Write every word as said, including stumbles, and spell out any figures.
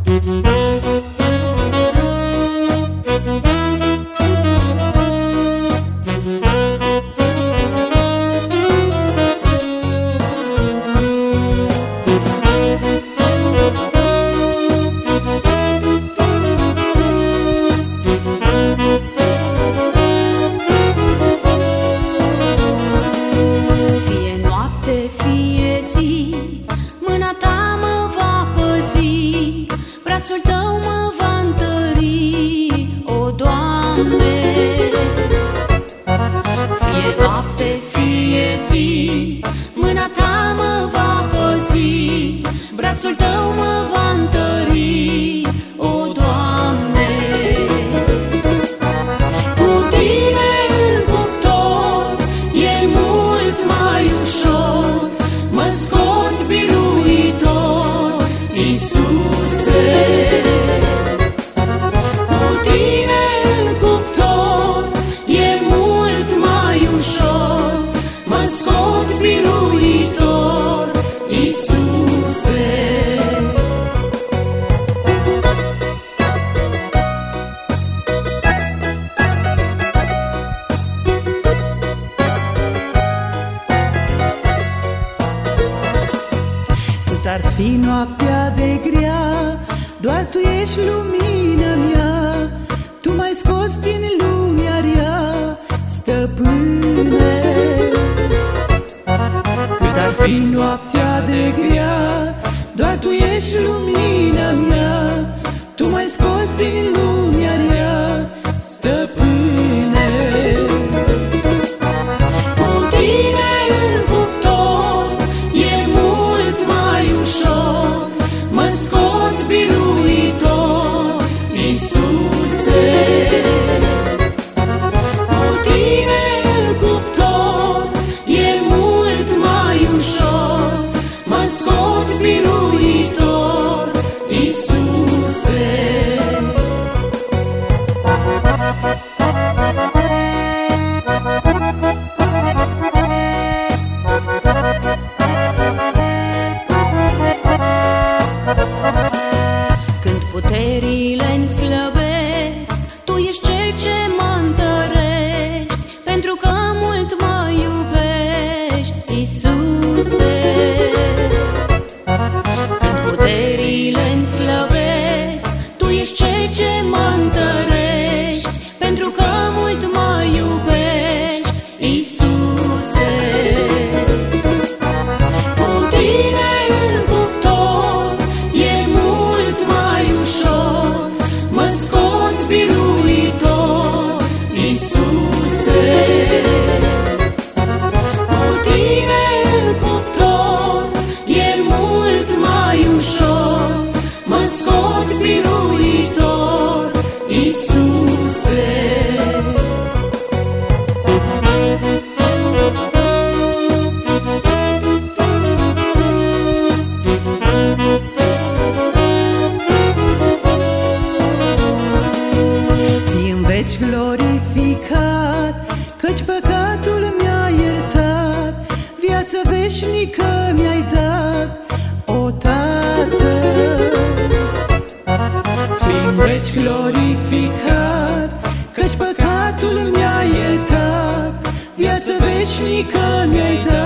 Mâna ta mă va păzi, brațul tău mă va întări, o Doamne. Fie noapte, fie zi, mâna ta mă va păzi, brațul tău mă va întări, o Doamne. Cu tine în cuptor e mult mai ușor, mă scoți biruitor, Iisuse. Cu tine în cuptor e mult mai ușor, mă scoți biruitor, Iisuse. Cât ar fi noaptea de grea, doar Tu ești lumina mea. Tu m-ai scos din lumea rea, Stăpâne. Cât ar fi noaptea de grea, doar Tu ești lumina mea. Tu m-ai scos din lumea rea, Stăpâne. Cu tine în cuptor e mult mai ușor, mă scoți biruitor, Iisuse. Cu tine în cuptor e mult mai ușor, mă scoți biruitor, Iisuse. Când puterile-mi slăbesc, Tu ești Cel ce mă întărești, pentru că mult mă iubești, Iisuse. Când puterile-mi slăbesc, Tu ești Cel ce mă întărești, pentru că mult mă iubești, Iisuse. Cu tine în cuptor e mult mai ușor, mă scoți biruitor, Iisuse. Cu tine în cuptor e mult mai ușor, mă scoți biruitor, Iisuse. Fii în veci glorificat, căci păcatul mi-a iertat, viață veșnică mi-ai dat, o Tată. Fii în veci glorificat, căci păcatul mi-a iertat, viață veșnică mi-ai dat.